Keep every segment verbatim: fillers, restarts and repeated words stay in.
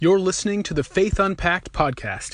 You're listening to the Faith Unpacked podcast.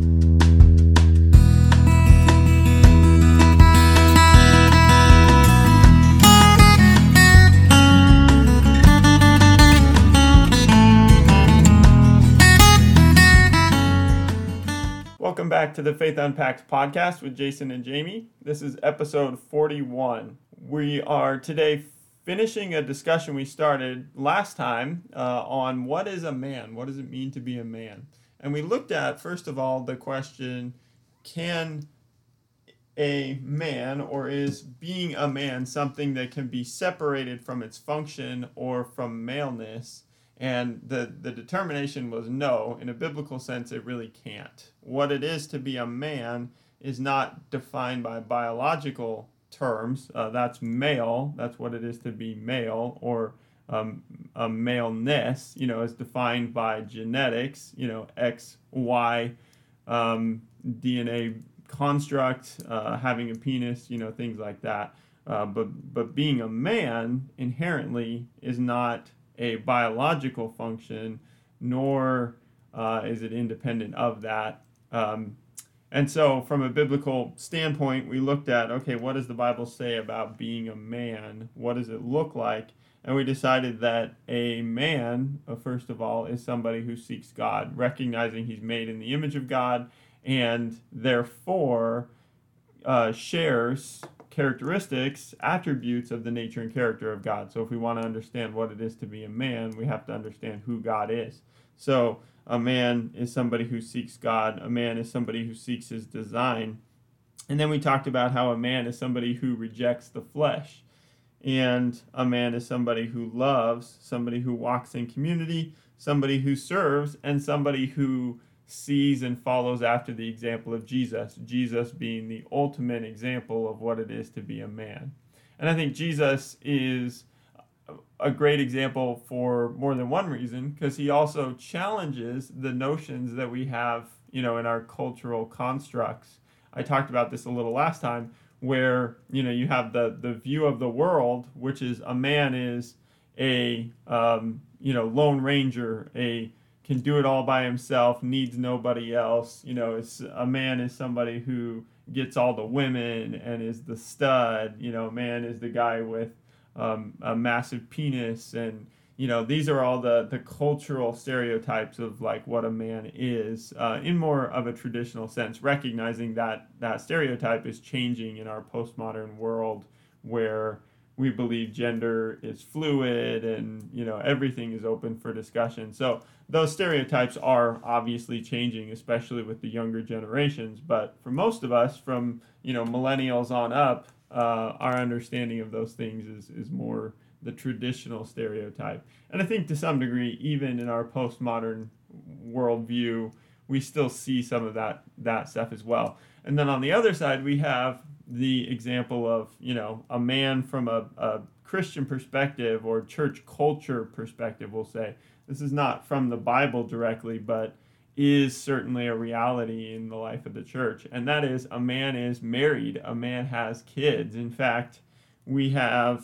Welcome back to the Faith Unpacked podcast with Jason and Jamie. This is episode forty-one. We are today finishing a discussion we started last time uh, on what is a man? What does it mean to be a man? And we looked at, first of all, the question, can a man, or is being a man something that can be separated from its function or from maleness? And the, the determination was no. In a biblical sense, it really can't. What it is to be a man is not defined by biological terms. Uh, that's male. That's what it is to be male, or um, a maleness, you know, is defined by genetics, you know, X, Y, um, D N A construct, uh, having a penis, you know, things like that. Uh, but, but being a man inherently is not a biological function, nor uh, is it independent of that. Um, and so from a biblical standpoint, we looked at, okay, what does the Bible say about being a man? What does it look like? And we decided that a man, uh, first of all, is somebody who seeks God, recognizing he's made in the image of God, and therefore uh, shares characteristics, attributes of the nature and character of God. So if we want to understand what it is to be a man, we have to understand who God is. So a man is somebody who seeks God. A man is somebody who seeks his design. And then we talked about how a man is somebody who rejects the flesh. And a man is somebody who loves, somebody who walks in community, somebody who serves, and somebody who sees and follows after the example of Jesus, Jesus being the ultimate example of what it is to be a man. And I think Jesus is a great example for more than one reason, because he also challenges the notions that we have, you know, in our cultural constructs. I talked about this a little last time, where, you know, you have the, the view of the world, which is a man is a, um, you know, lone ranger, a can do it all by himself, needs nobody else. You know, it's, a man is somebody who gets all the women and is the stud. You know, man is the guy with um, a massive penis. And, you know, these are all the, the cultural stereotypes of like what a man is uh, in more of a traditional sense, recognizing that that stereotype is changing in our postmodern world, where we believe gender is fluid and, you know, everything is open for discussion. So those stereotypes are obviously changing, especially with the younger generations. But for most of us, from, you know, millennials on up, uh, our understanding of those things is, is more the traditional stereotype. And I think to some degree, even in our postmodern worldview, we still see some of that, that stuff as well. And then on the other side, we have the example of, you know, a man from a, a Christian perspective or church culture perspective, we'll say. This is not from the Bible directly, but is certainly a reality in the life of the church. And that is, a man is married, a man has kids. In fact, we have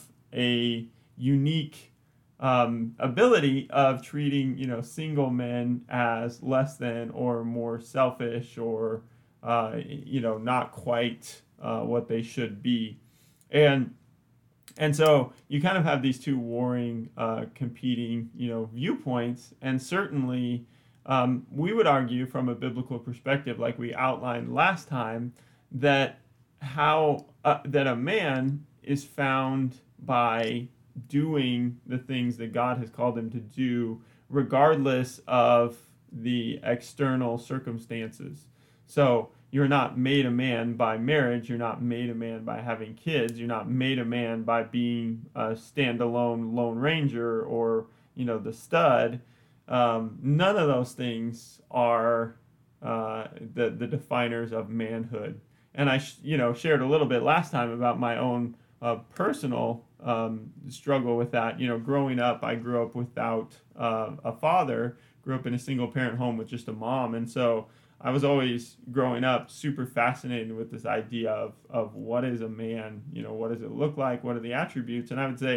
a unique um, ability of treating, you know, single men as less than or more selfish or, uh, you know, not quite Uh, what they should be. And and so you kind of have these two warring, uh, competing, you know, viewpoints. And certainly um, we would argue from a biblical perspective, like we outlined last time, that how uh, that a man is found by doing the things that God has called him to do, regardless of the external circumstances. So you're not made a man by marriage. You're not made a man by having kids. You're not made a man by being a standalone Lone Ranger or, you know, the stud. Um, none of those things are uh, the the definers of manhood. And I, sh- you know, shared a little bit last time about my own uh, personal um, struggle with that. You know, growing up, I grew up without uh, a father. Grew up in a single parent home with just a mom, and so I was always, growing up, super fascinated with this idea of, of what is a man, you know, what does it look like, what are the attributes? And I would say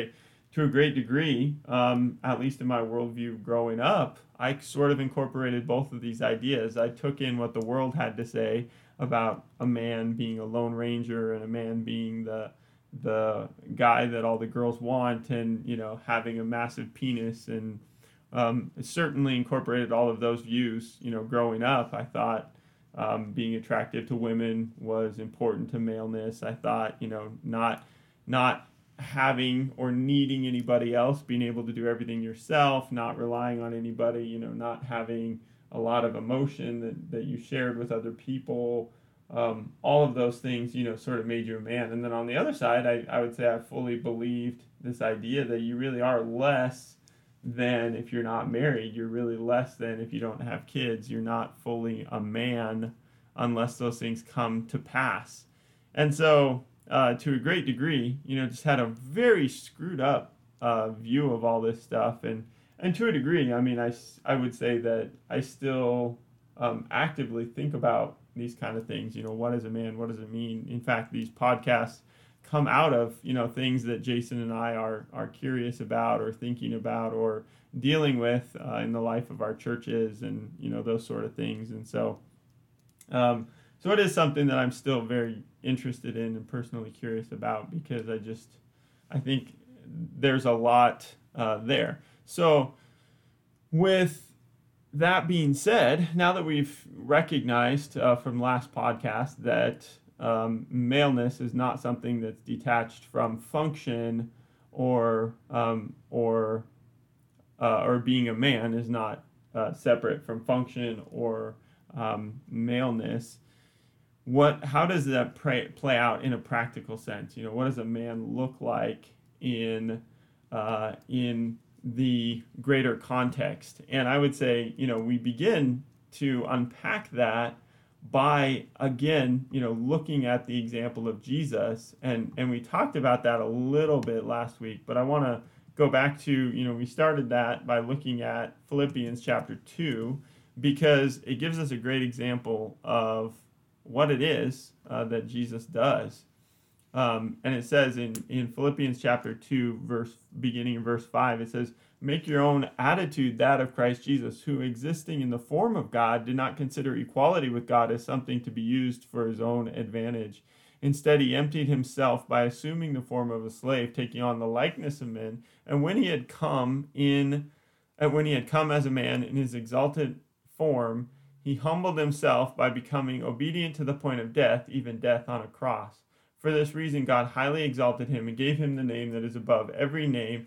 to a great degree, um, at least in my worldview growing up, I sort of incorporated both of these ideas. I took in what the world had to say about a man being a lone ranger and a man being the the guy that all the girls want, and you know, having a massive penis, and um, certainly incorporated all of those views. You know, growing up, I thought um, being attractive to women was important to maleness. I thought, you know, not not having or needing anybody else, being able to do everything yourself, not relying on anybody, you know, not having a lot of emotion that, that you shared with other people. Um, all of those things, you know, sort of made you a man. And then on the other side, I, I would say I fully believed this idea that you really are less than if you're not married. You're really less than if you don't have kids. You're not fully a man unless those things come to pass. And so, Uh, to a great degree, you know, just had a very screwed up uh, view of all this stuff. And, and to a degree, I mean, I, I would say that I still um, actively think about these kind of things. You know, what is a man? What does it mean? In fact, these podcasts come out of, you know, things that Jason and I are, are curious about or thinking about or dealing with uh, in the life of our churches and, you know, those sort of things. And so, um, so it is something that I'm still very interested in and personally curious about, because I just, I think there's a lot uh, there. So with that being said, now that we've recognized uh, from last podcast that um, maleness is not something that's detached from function, or um, or uh, or being a man is not uh, separate from function or um, maleness. What, how does that play, play out in a practical sense? You know, what does a man look like in uh, in the greater context? And I would say, you know, we begin to unpack that by, again, you know, looking at the example of Jesus. And, and we talked about that a little bit last week, but I want to go back to, you know, we started that by looking at Philippians chapter two, because it gives us a great example of what it is uh, that Jesus does. Um, and it says in, in Philippians chapter two, verse beginning in verse five, it says, "Make your own attitude that of Christ Jesus, who existing in the form of God did not consider equality with God as something to be used for his own advantage. Instead, he emptied himself by assuming the form of a slave, taking on the likeness of men. And when he had come in, and when he had come as a man in his exalted form, he humbled himself by becoming obedient to the point of death, even death on a cross. For this reason, God highly exalted him and gave him the name that is above every name,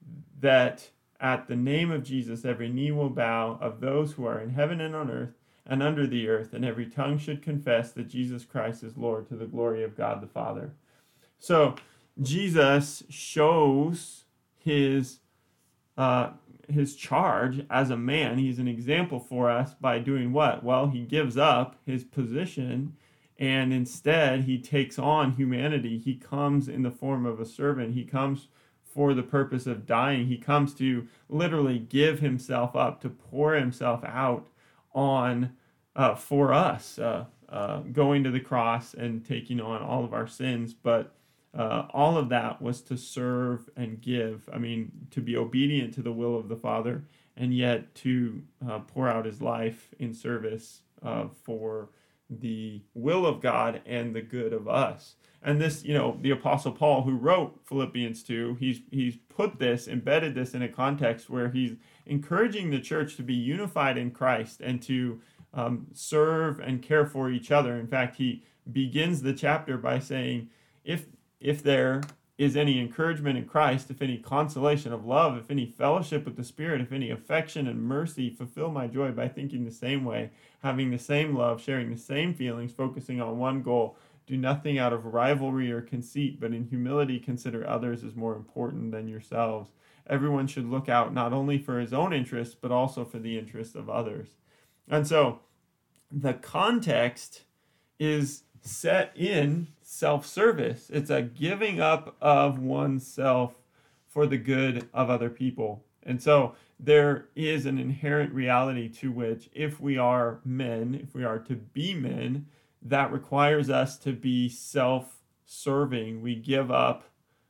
that at the name of Jesus every knee will bow, of those who are in heaven and on earth and under the earth, and every tongue should confess that Jesus Christ is Lord, to the glory of God the Father." So Jesus shows his uh, his charge as a man. He's an example for us by doing what? Well, he gives up his position, and instead he takes on humanity. He comes in the form of a servant. He comes for the purpose of dying. He comes to literally give himself up, to pour himself out on uh, for us, uh, uh, going to the cross and taking on all of our sins. But Uh, all of that was to serve and give. I mean, to be obedient to the will of the Father, and yet to uh, pour out his life in service uh, for the will of God and the good of us. And this, you know, the Apostle Paul, who wrote Philippians two, he's he's put this, embedded this in a context where he's encouraging the church to be unified in Christ and to um, serve and care for each other. In fact, he begins the chapter by saying, if If there is any encouragement in Christ, if any consolation of love, if any fellowship with the Spirit, if any affection and mercy, fulfill my joy by thinking the same way, having the same love, sharing the same feelings, focusing on one goal. Do nothing out of rivalry or conceit, but in humility consider others as more important than yourselves. Everyone should look out not only for his own interests, but also for the interests of others. And so the context is set in self-service. It's a giving up of oneself for the good of other people. And so there is an inherent reality to which, if we are men, if we are to be men, that requires us to be self-serving. We give up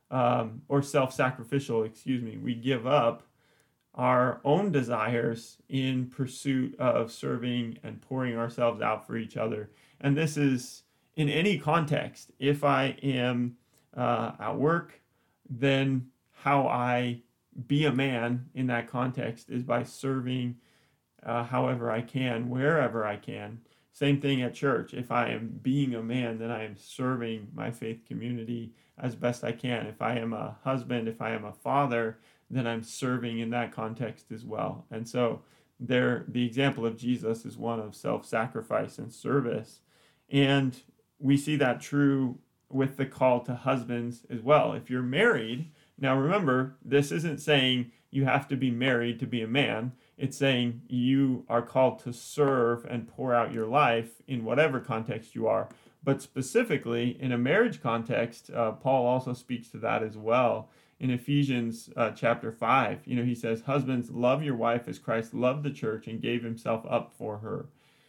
um, or self-sacrificial, excuse me. We give up our own desires in pursuit of serving and pouring ourselves out for each other. And this is in any context. If I am uh, at work, then how I be a man in that context is by serving uh, however I can, wherever I can. Same thing at church. If I am being a man, then I am serving my faith community as best I can. If I am a husband, if I am a father, then I'm serving in that context as well. And so there, the example of Jesus is one of self-sacrifice and service. And we see that true with the call to husbands as well. If you're married, now remember, this isn't saying you have to be married to be a man. It's saying you are called to serve and pour out your life in whatever context you are. But specifically in a marriage context, uh, Paul also speaks to that as well. In Ephesians uh, chapter five, you know, he says, husbands, love your wife as Christ loved the church and gave himself up for her.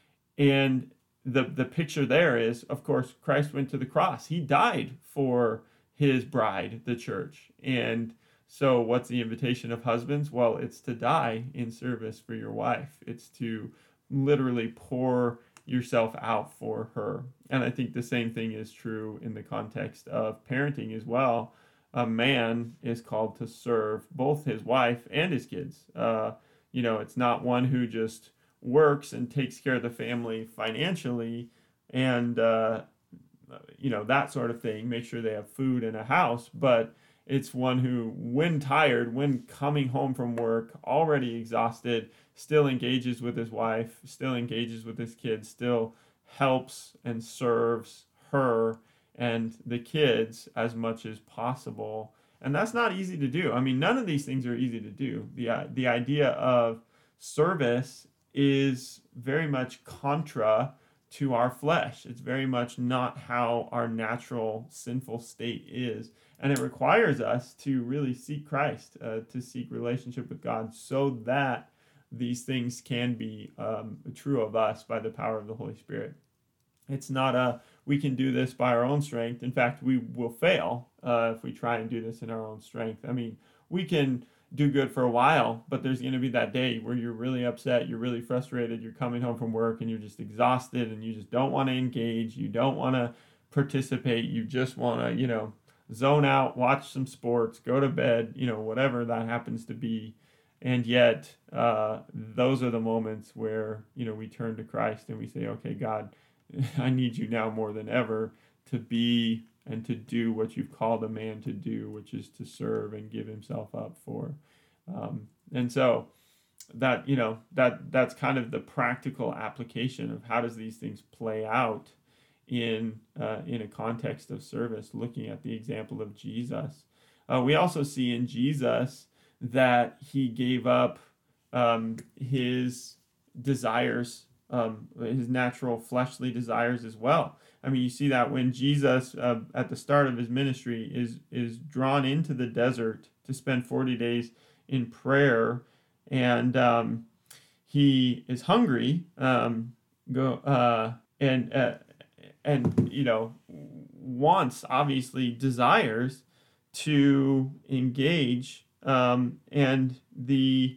And the, the picture there is, of course, Christ went to the cross. He died for his bride, the church. And so what's the invitation of husbands? Well, it's to die in service for your wife. It's to literally pour yourself out for her. And I think the same thing is true in the context of parenting as well. A man is called to serve both his wife and his kids. Uh, you know, it's not one who just works and takes care of the family financially and, uh, you know, that sort of thing, make sure they have food and a house, but it's one who, when tired, when coming home from work, already exhausted, still engages with his wife, still engages with his kids, still helps and serves her and the kids as much as possible. And that's not easy to do. I mean, none of these things are easy to do. The, uh, the idea of service is very much contra to our flesh. It's very much not how our natural sinful state is. And it requires us to really seek Christ, uh, to seek relationship with God so that these things can be um, true of us by the power of the Holy Spirit. It's not a, we can do this by our own strength. In fact, we will fail uh, if we try and do this in our own strength. I mean, we can do good for a while, but there's going to be that day where you're really upset, you're really frustrated, you're coming home from work and you're just exhausted and you just don't want to engage, you don't want to participate, you just want to, you know, zone out, watch some sports, go to bed, you know, whatever that happens to be. And yet, uh, those are the moments where, you know, we turn to Christ and we say, okay, God, I need you now more than ever to be and to do what you've called a man to do, which is to serve and give himself up for. Um, and so that, you know, that that's kind of the practical application of how does these things play out in uh, in a context of service, looking at the example of Jesus. Uh, we also see in Jesus that he gave up um, his desires, um, his natural fleshly desires as well. I mean, you see that when Jesus, uh, at the start of his ministry, is is drawn into the desert to spend forty days in prayer, and um, he is hungry, um, go uh, and uh, and you know wants, obviously desires to engage, um, and the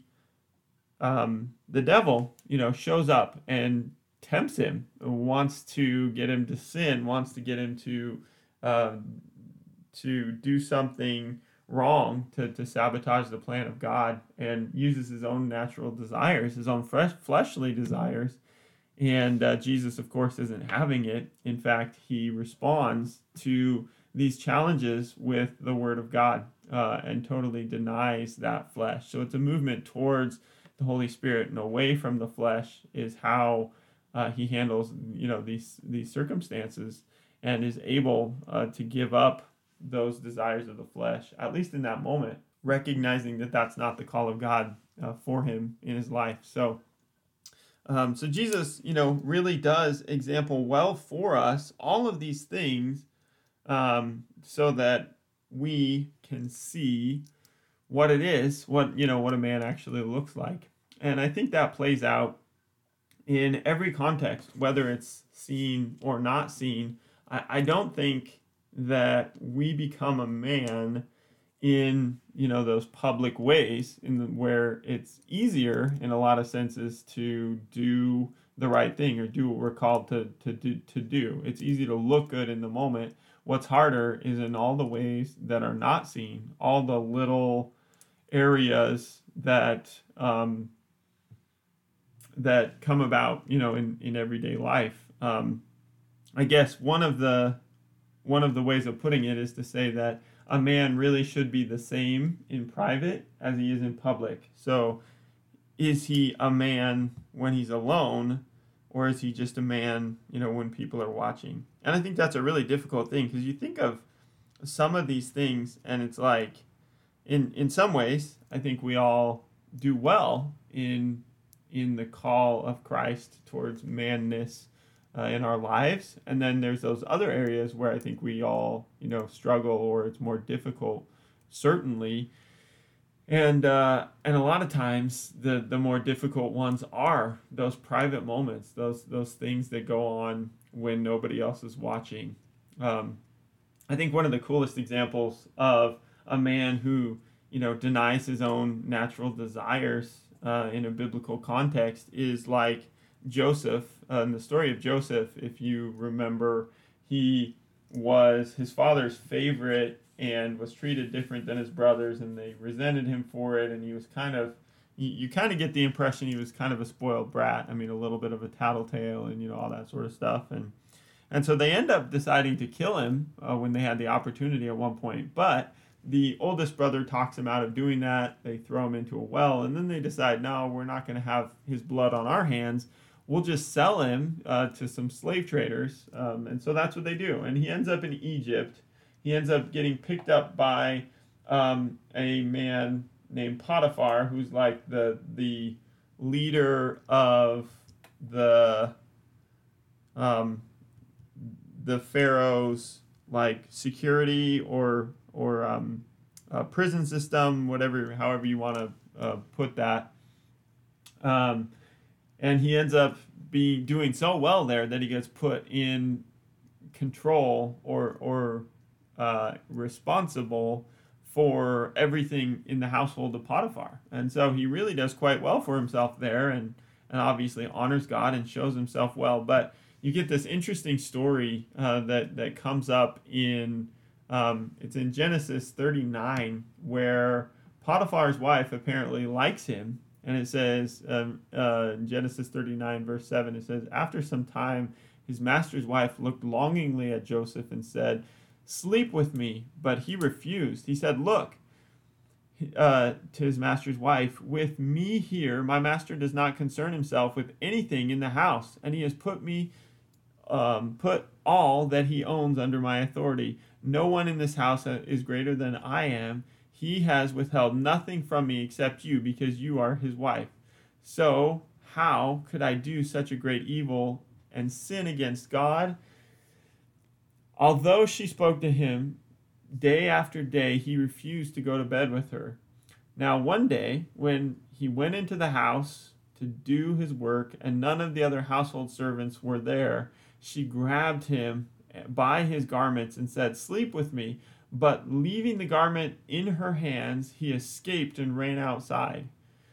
um, the devil, you know, shows up and tempts him, wants to get him to sin, wants to get him to uh, to do something wrong, to, to sabotage the plan of God, and uses his own natural desires, his own fresh fleshly desires. And uh, Jesus, of course, isn't having it. In fact, he responds to these challenges with the word of God uh, and totally denies that flesh. So it's a movement towards the Holy Spirit and away from the flesh is how uh, he handles, you know, these these circumstances, and is able uh, to give up those desires of the flesh, at least in that moment, recognizing that that's not the call of God uh, for him in his life. So, um, so Jesus, you know, really does example well for us all of these things, um, so that we can see what it is, what, you know, what a man actually looks like. And I think that plays out in every context, whether it's seen or not seen. I, I don't think that we become a man in, you know, those public ways in the, where it's easier in a lot of senses to do the right thing or do what we're called to, to, do, to do. It's easy to look good in the moment. What's harder is in all the ways that are not seen, all the little areas that um, that come about, you know, in, in everyday life. Um, I guess one of the one of the ways of putting it is to say that a man really should be the same in private as he is in public. So is he a man when he's alone, or is he just a man, you know, when people are watching? And I think that's a really difficult thing, because you think of some of these things and it's like, in in some ways, I think we all do well in in the call of Christ towards manness uh, in our lives. And then there's those other areas where I think we all, you know, struggle, or it's more difficult, certainly. And uh, and a lot of times the, the more difficult ones are those private moments, those those things that go on when nobody else is watching. Um, I think one of the coolest examples of a man who, you know, denies his own natural desires uh, in a biblical context is like Joseph. Uh, in the story of Joseph, if you remember, he was his father's favorite and was treated different than his brothers, and they resented him for it, and he was kind of, you, you kind of get the impression he was kind of a spoiled brat. I mean, a little bit of a tattletale and, you know, all that sort of stuff. And and so they end up deciding to kill him uh, when they had the opportunity at one point. But the oldest brother talks him out of doing that. They throw him into a well, and then they decide, no, we're not going to have his blood on our hands. We'll just sell him uh, to some slave traders. Um, and so that's what they do. And he ends up in Egypt. He ends up getting picked up by um, a man named Potiphar, who's like the the leader of the um, the Pharaoh's like security or or um, uh, prison system, whatever, however you want to uh, put that. Um, and he ends up being doing so well there that he gets put in control or or uh, responsible for everything in the household of Potiphar. And so he really does quite well for himself there, and, and obviously honors God and shows himself well. But you get this interesting story uh, that, that comes up in, um, it's in Genesis thirty-nine, where Potiphar's wife apparently likes him. And it says, um, uh, Genesis thirty-nine, verse seven, it says, after some time, his master's wife looked longingly at Joseph and said, sleep with me. But he refused. He said, look, uh, to his master's wife, with me here, my master does not concern himself with anything in the house, and he has put me, um, put all that he owns under my authority. No one in this house is greater than I am. He has withheld nothing from me except you, because you are his wife. So how could I do such a great evil and sin against God? Although she spoke to him day after day, he refused to go to bed with her. Now one day, when he went into the house to do his work and none of the other household servants were there, she grabbed him by his garments and said, sleep with me. But leaving the garment in her hands, he escaped and ran outside.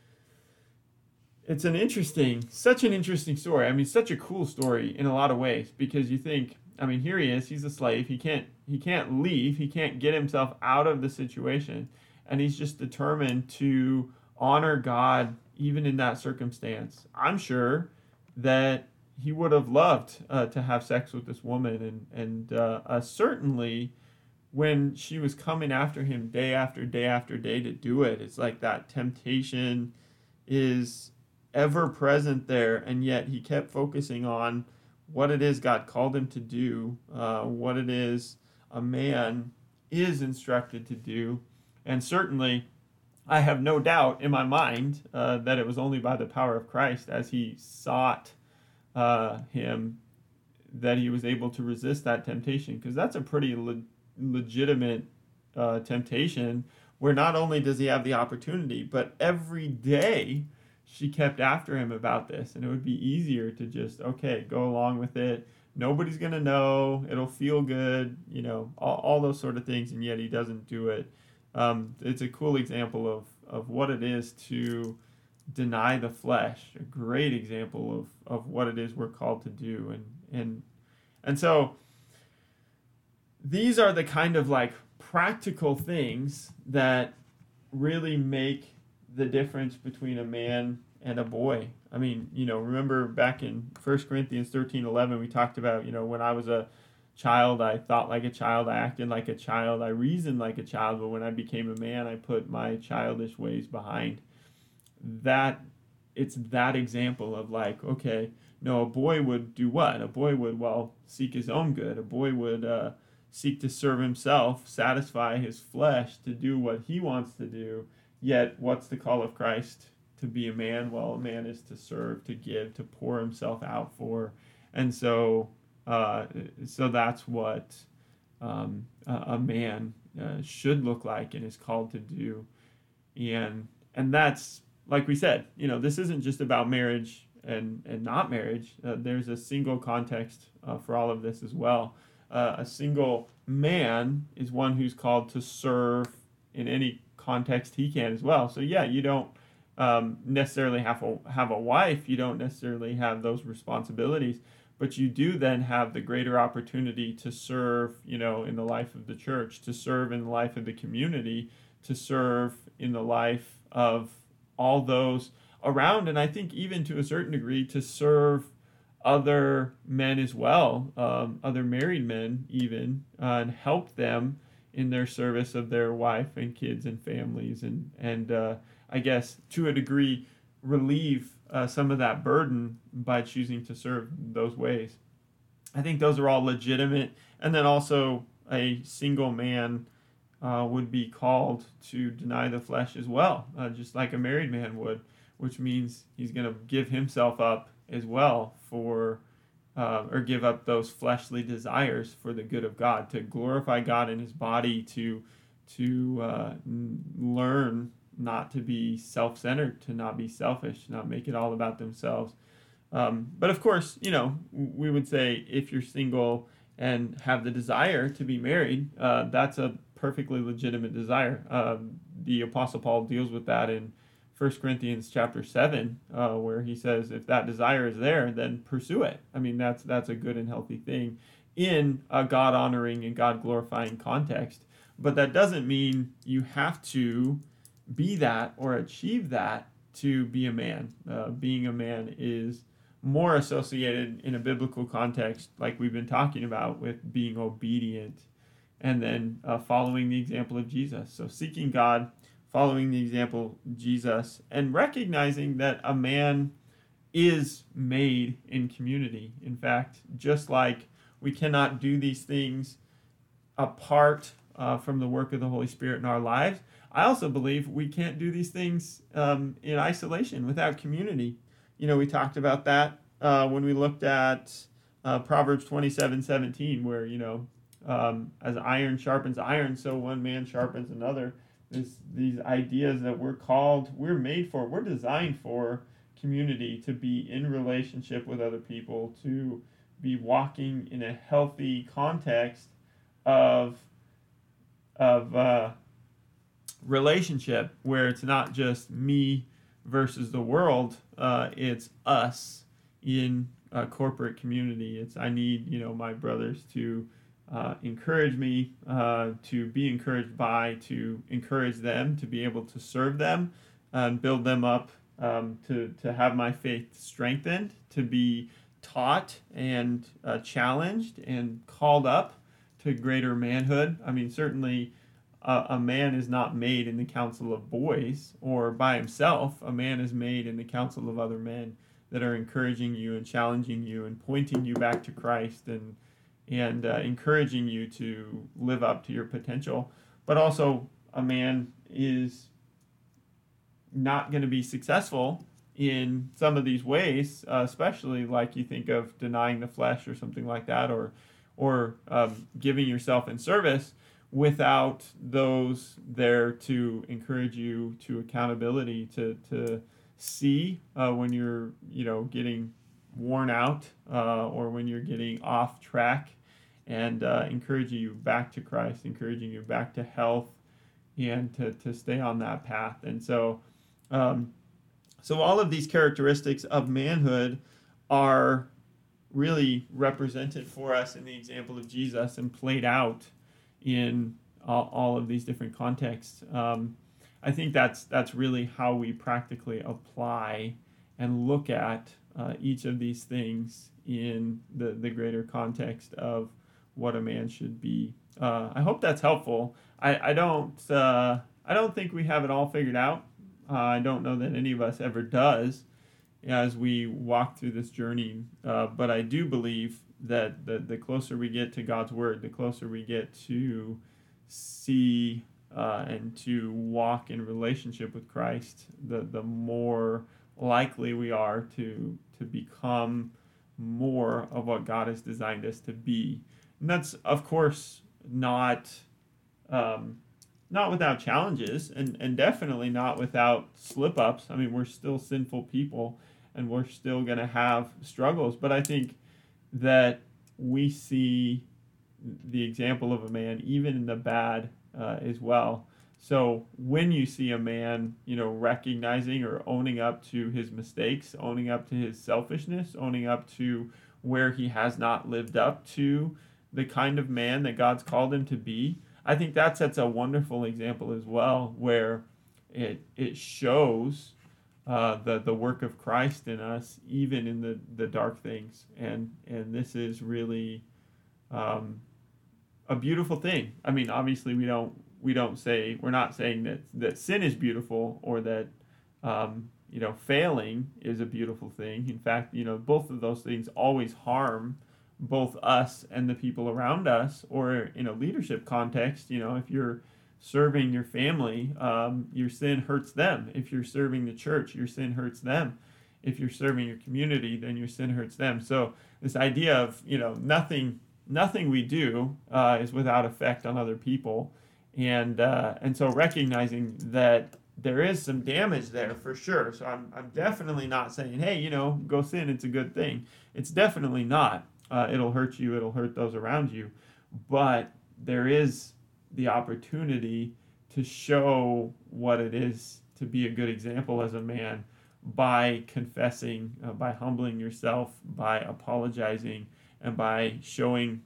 It's an interesting, such an interesting story. I mean, such a cool story in a lot of ways, because you think, I mean, here he is, he's a slave. He can't, he can't leave. He can't get himself out of the situation. And he's just determined to honor God even in that circumstance. I'm sure that he would have loved uh, to have sex with this woman. And, and uh, uh, certainly when she was coming after him day after day after day to do it, it's like that temptation is ever present there. And yet he kept focusing on what it is God called him to do, uh, what it is a man is instructed to do. And certainly, I have no doubt in my mind uh, that it was only by the power of Christ, as he sought uh, him, that he was able to resist that temptation. Because that's a pretty le- legitimate uh, temptation, where not only does he have the opportunity, but every day she kept after him about this. And it would be easier to just, okay, go along with it. Nobody's going to know. It'll feel good, you know, all, all those sort of things. And yet he doesn't do it. um, it's a cool example of, of what it is to deny the flesh, a great example of, of what it is we're called to do. And, and, and so these are the kind of like practical things that really make the difference between a man and a boy. I mean, you know, remember back in First Corinthians thirteen eleven, we talked about, you know, when I was a child, I thought like a child, I acted like a child, I reasoned like a child, but when I became a man, I put my childish ways behind. That, it's that example of like, okay, no, a boy would do what? A boy would, well, seek his own good. A boy would uh, seek to serve himself, satisfy his flesh, to do what he wants to do. Yet, what's the call of Christ? To be a man? Well, a man is to serve, to give, to pour himself out for. And so, uh, so that's what um, a, a man uh, should look like and is called to do. And and that's, like we said, you know, this isn't just about marriage and, and not marriage. Uh, there's a single context uh, for all of this as well. Uh, a single man is one who's called to serve in any context he can as well. So yeah, you don't um, necessarily have a, have a wife. You don't necessarily have those responsibilities, but you do then have the greater opportunity to serve, you know, in the life of the church, to serve in the life of the community, to serve in the life of all those around. And I think even to a certain degree to serve other men as well, um, other married men even, uh, and help them in their service of their wife and kids and families, and and uh, I guess to a degree relieve uh, some of that burden by choosing to serve those ways. I think those are all legitimate. And then also a single man uh, would be called to deny the flesh as well, uh, just like a married man would, which means he's going to give himself up as well for, uh, or give up those fleshly desires for the good of God, to glorify God in his body, to to uh, n- learn not to be self-centered, to not be selfish, not make it all about themselves. Um, but of course, you know, we would say if you're single and have the desire to be married, uh, that's a perfectly legitimate desire. Um, the Apostle Paul deals with that in First Corinthians chapter seven, uh, where he says, if that desire is there, then pursue it. I mean, that's that's a good and healthy thing in a God-honoring and God-glorifying context. But that doesn't mean you have to be that or achieve that to be a man. Uh, being a man is more associated in a biblical context, like we've been talking about, with being obedient and then uh, following the example of Jesus. So seeking God, following the example of Jesus, and recognizing that a man is made in community. In fact, just like we cannot do these things apart uh, from the work of the Holy Spirit in our lives, I also believe we can't do these things um, in isolation, without community. You know, we talked about that uh, when we looked at uh, Proverbs twenty-seven seventeen, where, you know, um, as iron sharpens iron, so one man sharpens another. This, these ideas that we're called, we're made for, we're designed for community, to be in relationship with other people, to be walking in a healthy context of of uh, relationship, where it's not just me versus the world, uh, it's us in a corporate community. It's, I need, you know, my brothers to uh, encourage me, uh, to be encouraged by, to encourage them, to be able to serve them and build them up, um, to, to have my faith strengthened, to be taught and uh, challenged and called up to greater manhood. I mean, certainly uh, a man is not made in the council of boys or by himself. A man is made in the council of other men that are encouraging you and challenging you and pointing you back to Christ, and and uh, encouraging you to live up to your potential. But also, a man is not going to be successful in some of these ways, uh, especially like you think of denying the flesh or something like that, or or um, giving yourself in service, without those there to encourage you to accountability, to to see uh, when you're, you know, getting worn out, uh, or when you're getting off track, and uh, encouraging you back to Christ, encouraging you back to health, and to, to stay on that path. And so, um, so all of these characteristics of manhood are really represented for us in the example of Jesus and played out in all, all of these different contexts. Um, I think that's that's really how we practically apply and look at uh, each of these things in the, the greater context of what a man should be. Uh, I hope that's helpful. I, I don't uh, I don't think we have it all figured out. Uh, I don't know that any of us ever does as we walk through this journey. Uh, but I do believe that the, the closer we get to God's Word, the closer we get to see uh, and to walk in relationship with Christ, the, the more likely we are to, to become more of what God has designed us to be. And that's, of course, not um, not without challenges, and, and definitely not without slip-ups. I mean, we're still sinful people, and we're still going to have struggles. But I think that we see the example of a man, even in the bad, uh, as well. So when you see a man, you know, recognizing or owning up to his mistakes, owning up to his selfishness, owning up to where he has not lived up to the kind of man that God's called him to be, I think that sets a wonderful example as well, where it it shows uh, the the work of Christ in us, even in the, the dark things, and and this is really um, a beautiful thing. I mean, obviously, we don't we don't say we're not saying that that sin is beautiful or that um, you know failing is a beautiful thing. In fact, you know both of those things always harm both us and the people around us. Or in a leadership context, you know, if you're serving your family, um, your sin hurts them. If you're serving the church, your sin hurts them. If you're serving your community, then your sin hurts them. So this idea of, you know, nothing nothing we do uh, is without effect on other people. And uh, and so recognizing that there is some damage there for sure. So I'm I'm definitely not saying, hey, you know, go sin, it's a good thing. It's definitely not. Uh, it'll hurt you, it'll hurt those around you. But there is the opportunity to show what it is to be a good example as a man by confessing, uh, by humbling yourself, by apologizing, and by showing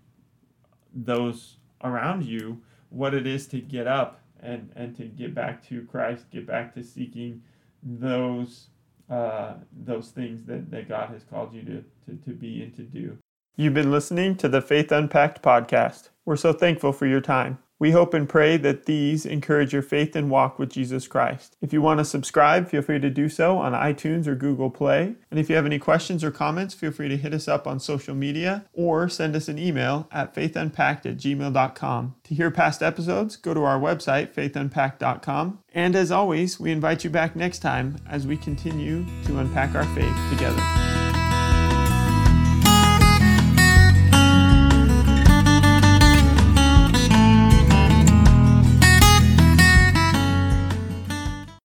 those around you what it is to get up and, and to get back to Christ, get back to seeking those uh, those things that, that God has called you to, to, to be and to do. You've been listening to the Faith Unpacked podcast. We're so thankful for your time. We hope and pray that these encourage your faith and walk with Jesus Christ. If you want to subscribe, feel free to do so on iTunes or Google Play. And if you have any questions or comments, feel free to hit us up on social media or send us an email at faith unpacked at gmail dot com. To hear past episodes, go to our website, faith unpacked dot com. And as always, we invite you back next time as we continue to unpack our faith together.